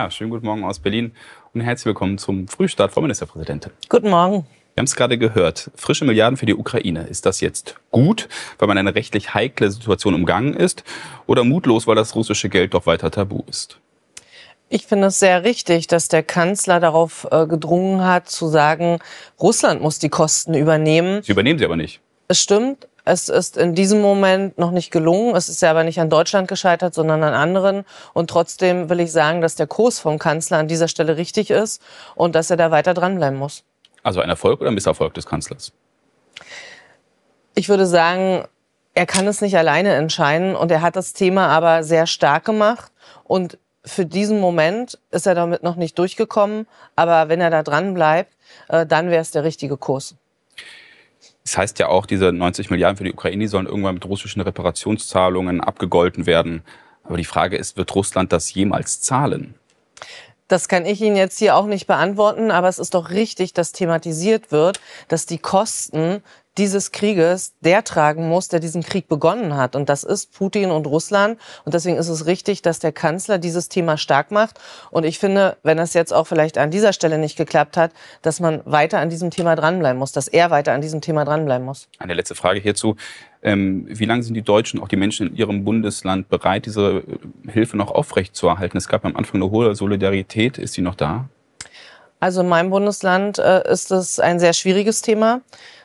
Ja, schönen guten Morgen aus Berlin und herzlich willkommen zum Frühstart Frau Ministerpräsidentin. Guten Morgen. Wir haben es gerade gehört, frische Milliarden für die Ukraine. Ist das jetzt gut, weil man eine rechtlich heikle Situation umgangen ist, oder mutlos, weil das russische Geld doch weiter tabu ist? Ich finde es sehr richtig, dass der Kanzler darauf gedrungen hat, zu sagen, Russland muss die Kosten übernehmen. Sie übernehmen sie aber nicht. Es stimmt, es ist in diesem Moment noch nicht gelungen. Es ist ja aber nicht an Deutschland gescheitert, sondern an anderen. Und trotzdem will ich sagen, dass der Kurs vom Kanzler an dieser Stelle richtig ist und dass er da weiter dranbleiben muss. Also ein Erfolg oder ein Misserfolg des Kanzlers? Ich würde sagen, er kann es nicht alleine entscheiden und er hat das Thema aber sehr stark gemacht. Und für diesen Moment ist er damit noch nicht durchgekommen. Aber wenn er da dran bleibt, dann wäre es der richtige Kurs. Das heißt ja auch, diese 90 Milliarden für die Ukraine sollen irgendwann mit russischen Reparationszahlungen abgegolten werden. Aber die Frage ist, wird Russland das jemals zahlen? Das kann ich Ihnen jetzt hier auch nicht beantworten, aber es ist doch richtig, dass thematisiert wird, dass die Kosten dieses Krieges der tragen muss, der diesen Krieg begonnen hat. Und das ist Putin und Russland. Und deswegen ist es richtig, dass der Kanzler dieses Thema stark macht. Und ich finde, wenn das jetzt auch vielleicht an dieser Stelle nicht geklappt hat, dass man weiter an diesem Thema dranbleiben muss, dass er weiter an diesem Thema dranbleiben muss. Eine letzte Frage hierzu. Wie lange sind die Deutschen, auch die Menschen in ihrem Bundesland, bereit, diese Hilfe noch aufrechtzuerhalten? Es gab am Anfang eine hohe Solidarität. Ist sie noch da? Also in meinem Bundesland ist es ein sehr schwieriges Thema.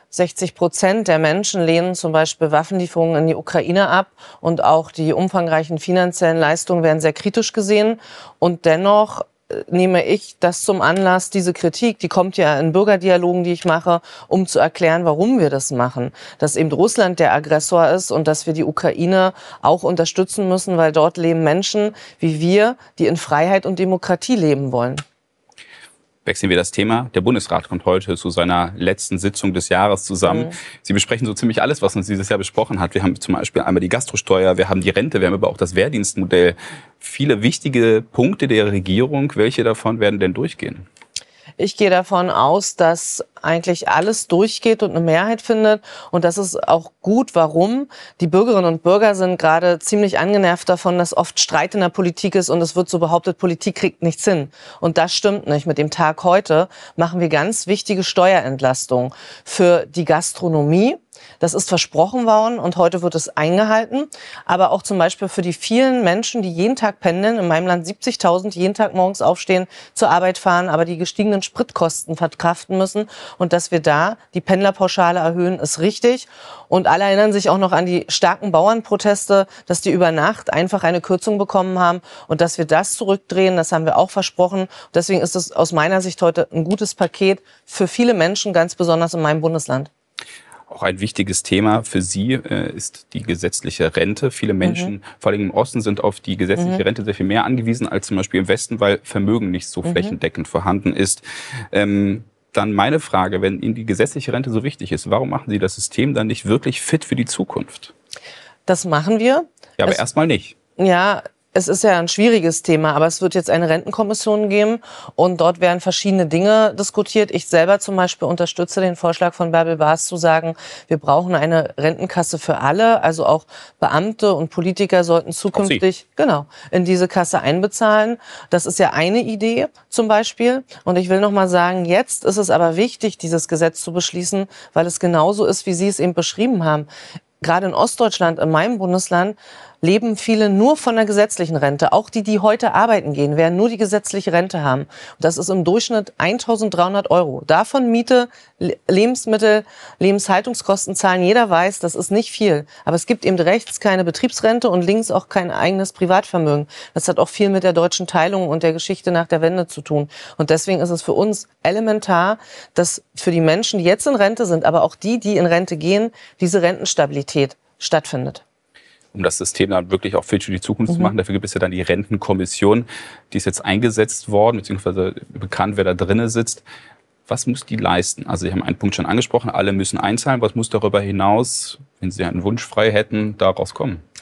60% der Menschen lehnen zum Beispiel Waffenlieferungen in die Ukraine ab und auch die umfangreichen finanziellen Leistungen werden sehr kritisch gesehen. Und dennoch nehme ich das zum Anlass, diese Kritik, die kommt ja in Bürgerdialogen, die ich mache, um zu erklären, warum wir das machen. Dass eben Russland der Aggressor ist und dass wir die Ukraine auch unterstützen müssen, weil dort leben Menschen wie wir, die in Freiheit und Demokratie leben wollen. Wechseln wir das Thema. Der Bundesrat kommt heute zu seiner letzten Sitzung des Jahres zusammen. Sie besprechen so ziemlich alles, was uns dieses Jahr besprochen hat. Wir haben zum Beispiel einmal die Gastrosteuer, wir haben die Rente, wir haben aber auch das Wehrdienstmodell. Viele wichtige Punkte der Regierung. Welche davon werden denn durchgehen? Ich gehe davon aus, dass eigentlich alles durchgeht und eine Mehrheit findet. Und das ist auch gut. Warum? Die Bürgerinnen und Bürger sind gerade ziemlich angenervt davon, dass oft Streit in der Politik ist und es wird so behauptet, Politik kriegt nichts hin. Und das stimmt nicht. Mit dem Tag heute machen wir ganz wichtige Steuerentlastungen für die Gastronomie. Das ist versprochen worden und heute wird es eingehalten. Aber auch zum Beispiel für die vielen Menschen, die jeden Tag pendeln, in meinem Land 70.000, die jeden Tag morgens aufstehen, zur Arbeit fahren, aber die gestiegenen Spritkosten verkraften müssen. Und dass wir da die Pendlerpauschale erhöhen, ist richtig. Und alle erinnern sich auch noch an die starken Bauernproteste, dass die über Nacht einfach eine Kürzung bekommen haben. Und dass wir das zurückdrehen, das haben wir auch versprochen. Deswegen ist es aus meiner Sicht heute ein gutes Paket für viele Menschen, ganz besonders in meinem Bundesland. Auch ein wichtiges Thema für Sie ist die gesetzliche Rente. Viele Menschen, vor allem im Osten, sind auf die gesetzliche Rente sehr viel mehr angewiesen als zum Beispiel im Westen, weil Vermögen nicht so flächendeckend vorhanden ist. Dann meine Frage, wenn Ihnen die gesetzliche Rente so wichtig ist, warum machen Sie das System dann nicht wirklich fit für die Zukunft? Das machen wir. Ja, aber erstmal nicht. Ja, es ist ja ein schwieriges Thema, aber es wird jetzt eine Rentenkommission geben und dort werden verschiedene Dinge diskutiert. Ich selber zum Beispiel unterstütze den Vorschlag von Bärbel Baas zu sagen, wir brauchen eine Rentenkasse für alle, also auch Beamte und Politiker sollten zukünftig in diese Kasse einbezahlen. Das ist ja eine Idee zum Beispiel. Und ich will noch mal sagen, jetzt ist es aber wichtig, dieses Gesetz zu beschließen, weil es genauso ist, wie Sie es eben beschrieben haben. Gerade in Ostdeutschland, in meinem Bundesland, leben viele nur von der gesetzlichen Rente. Auch die, die heute arbeiten gehen, werden nur die gesetzliche Rente haben. Und das ist im Durchschnitt 1.300 €. Davon Miete, Lebensmittel, Lebenshaltungskosten zahlen. Jeder weiß, das ist nicht viel. Aber es gibt eben rechts keine Betriebsrente und links auch kein eigenes Privatvermögen. Das hat auch viel mit der deutschen Teilung und der Geschichte nach der Wende zu tun. Und deswegen ist es für uns elementar, dass für die Menschen, die jetzt in Rente sind, aber auch die, die in Rente gehen, diese Rentenstabilität stattfindet. Um das System dann wirklich auch fit für die Zukunft zu machen. Dafür gibt es ja dann die Rentenkommission, die ist jetzt eingesetzt worden, beziehungsweise bekannt, wer da drinne sitzt. Was muss die leisten? Also Sie haben einen Punkt schon angesprochen, alle müssen einzahlen. Was muss darüber hinaus, wenn Sie einen Wunsch frei hätten, daraus kommen?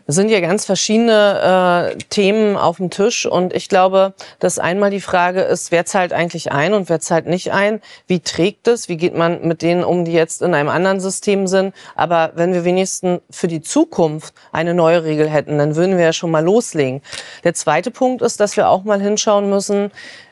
Es sind ja ganz verschiedene Themen auf dem Tisch und ich glaube, dass einmal die Frage ist, wer zahlt eigentlich ein und wer zahlt nicht ein? Wie trägt es? Wie geht man mit denen um, die jetzt in einem anderen System sind? Aber wenn wir wenigstens für die Zukunft eine neue Regel hätten, dann würden wir ja schon mal loslegen. Der zweite Punkt ist, dass wir auch mal hinschauen müssen,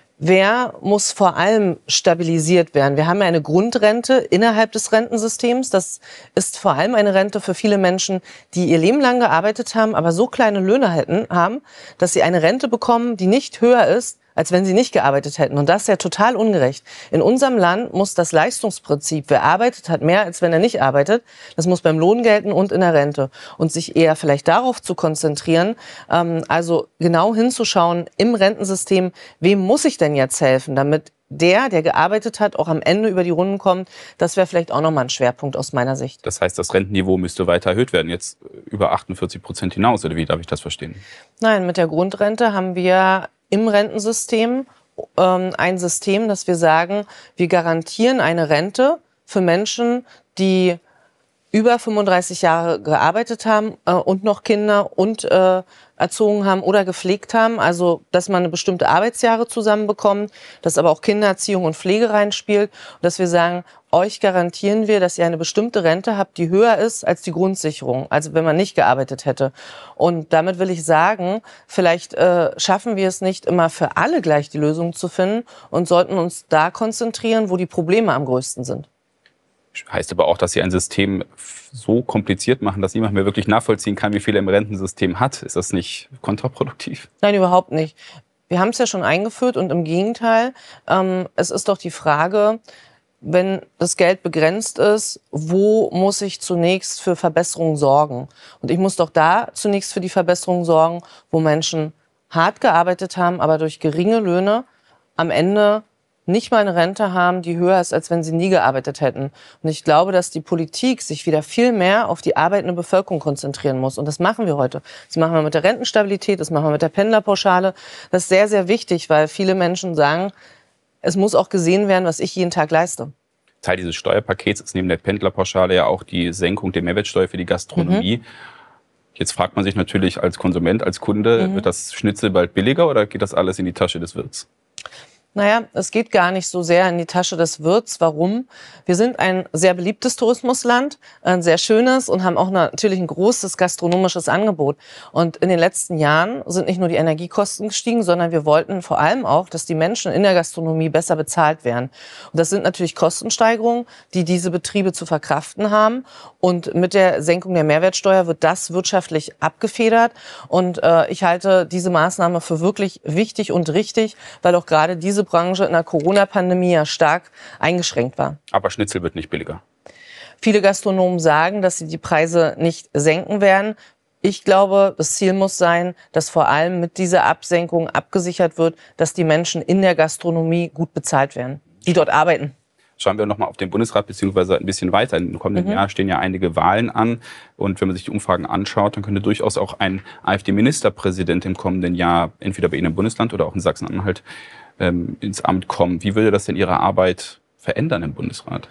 wer muss vor allem stabilisiert werden? Wir haben ja eine Grundrente innerhalb des Rentensystems. Das ist vor allem eine Rente für viele Menschen, die ihr Leben lang gearbeitet haben, aber so kleine Löhne haben, dass sie eine Rente bekommen, die nicht höher ist, als wenn sie nicht gearbeitet hätten. Und das ist ja total ungerecht. In unserem Land muss das Leistungsprinzip, wer arbeitet, hat mehr, als wenn er nicht arbeitet. Das muss beim Lohn gelten und in der Rente. Und sich eher vielleicht darauf zu konzentrieren, also genau hinzuschauen im Rentensystem, wem muss ich denn jetzt helfen, damit der gearbeitet hat, auch am Ende über die Runden kommt. Das wäre vielleicht auch nochmal ein Schwerpunkt aus meiner Sicht. Das heißt, das Rentenniveau müsste weiter erhöht werden, jetzt über 48% hinaus, oder wie darf ich das verstehen? Nein, mit der Grundrente haben wir im Rentensystem ein System, dass wir sagen, wir garantieren eine Rente für Menschen, die über 35 Jahre gearbeitet haben und noch Kinder und erzogen haben oder gepflegt haben. Also, dass man eine bestimmte Arbeitsjahre zusammenbekommt, dass aber auch Kindererziehung und Pflege reinspielt. Und dass wir sagen, euch garantieren wir, dass ihr eine bestimmte Rente habt, die höher ist als die Grundsicherung. Also, wenn man nicht gearbeitet hätte. Und damit will ich sagen, vielleicht schaffen wir es nicht immer für alle gleich die Lösung zu finden und sollten uns da konzentrieren, wo die Probleme am größten sind. Heißt aber auch, dass Sie ein System so kompliziert machen, dass niemand mehr wirklich nachvollziehen kann, wie viel er im Rentensystem hat. Ist das nicht kontraproduktiv? Nein, überhaupt nicht. Wir haben es ja schon eingeführt und im Gegenteil, es ist doch die Frage, wenn das Geld begrenzt ist, wo muss ich zunächst für Verbesserungen sorgen? Und ich muss doch da zunächst für die Verbesserungen sorgen, wo Menschen hart gearbeitet haben, aber durch geringe Löhne am Ende nicht mal eine Rente haben, die höher ist, als wenn sie nie gearbeitet hätten. Und ich glaube, dass die Politik sich wieder viel mehr auf die arbeitende Bevölkerung konzentrieren muss. Und das machen wir heute. Das machen wir mit der Rentenstabilität, das machen wir mit der Pendlerpauschale. Das ist sehr, sehr wichtig, weil viele Menschen sagen, es muss auch gesehen werden, was ich jeden Tag leiste. Teil dieses Steuerpakets ist neben der Pendlerpauschale ja auch die Senkung der Mehrwertsteuer für die Gastronomie. Jetzt fragt man sich natürlich als Konsument, als Kunde, wird das Schnitzel bald billiger oder geht das alles in die Tasche des Wirts? Naja, es geht gar nicht so sehr in die Tasche des Wirts. Warum? Wir sind ein sehr beliebtes Tourismusland, ein sehr schönes und haben auch natürlich ein großes gastronomisches Angebot. Und in den letzten Jahren sind nicht nur die Energiekosten gestiegen, sondern wir wollten vor allem auch, dass die Menschen in der Gastronomie besser bezahlt werden. Und das sind natürlich Kostensteigerungen, die diese Betriebe zu verkraften haben. Und mit der Senkung der Mehrwertsteuer wird das wirtschaftlich abgefedert. Und ich halte diese Maßnahme für wirklich wichtig und richtig, weil auch gerade diese Branche in der Corona-Pandemie ja stark eingeschränkt war. Aber Schnitzel wird nicht billiger. Viele Gastronomen sagen, dass sie die Preise nicht senken werden. Ich glaube, das Ziel muss sein, dass vor allem mit dieser Absenkung abgesichert wird, dass die Menschen in der Gastronomie gut bezahlt werden, die dort arbeiten. Schauen wir nochmal auf den Bundesrat beziehungsweise ein bisschen weiter. Im kommenden Jahr stehen ja einige Wahlen an. Und wenn man sich die Umfragen anschaut, dann könnte durchaus auch ein AfD-Ministerpräsident im kommenden Jahr entweder bei Ihnen im Bundesland oder auch in Sachsen-Anhalt ins Amt kommen. Wie würde das denn Ihre Arbeit verändern im Bundesrat?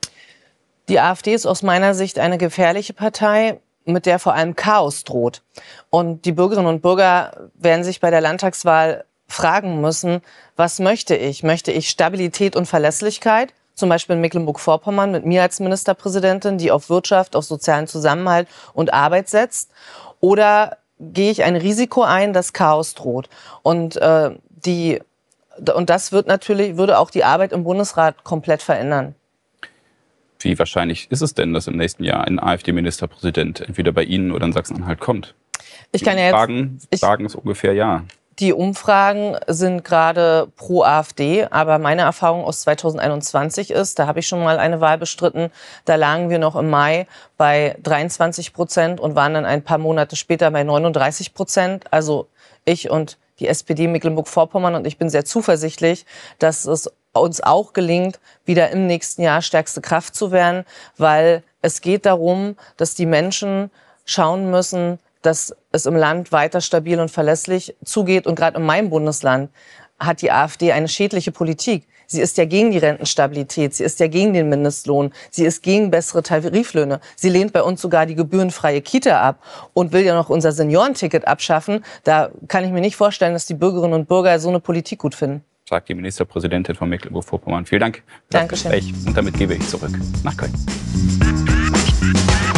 Die AfD ist aus meiner Sicht eine gefährliche Partei, mit der vor allem Chaos droht. Und die Bürgerinnen und Bürger werden sich bei der Landtagswahl fragen müssen, was möchte ich? Möchte ich Stabilität und Verlässlichkeit? Zum Beispiel in Mecklenburg-Vorpommern mit mir als Ministerpräsidentin, die auf Wirtschaft, auf sozialen Zusammenhalt und Arbeit setzt? Oder gehe ich ein Risiko ein, dass Chaos droht? Und das würde auch die Arbeit im Bundesrat komplett verändern. Wie wahrscheinlich ist es denn, dass im nächsten Jahr ein AfD-Ministerpräsident entweder bei Ihnen oder in Sachsen-Anhalt kommt? Ich kann ja jetzt sagen es ungefähr ja. Die Umfragen sind gerade pro AfD, aber meine Erfahrung aus 2021 ist, da habe ich schon mal eine Wahl bestritten, da lagen wir noch im Mai bei 23% und waren dann ein paar Monate später bei 39%. Also ich und die SPD Mecklenburg-Vorpommern und ich bin sehr zuversichtlich, dass es uns auch gelingt, wieder im nächsten Jahr stärkste Kraft zu werden, weil es geht darum, dass die Menschen schauen müssen, dass es im Land weiter stabil und verlässlich zugeht. Und gerade in meinem Bundesland hat die AfD eine schädliche Politik. Sie ist ja gegen die Rentenstabilität, sie ist ja gegen den Mindestlohn, sie ist gegen bessere Tariflöhne. Sie lehnt bei uns sogar die gebührenfreie Kita ab und will ja noch unser Seniorenticket abschaffen. Da kann ich mir nicht vorstellen, dass die Bürgerinnen und Bürger so eine Politik gut finden. Sagt die Ministerpräsidentin von Mecklenburg-Vorpommern. Vielen Dank für das Dankeschön. Gespräch. Und damit gebe ich zurück nach Köln.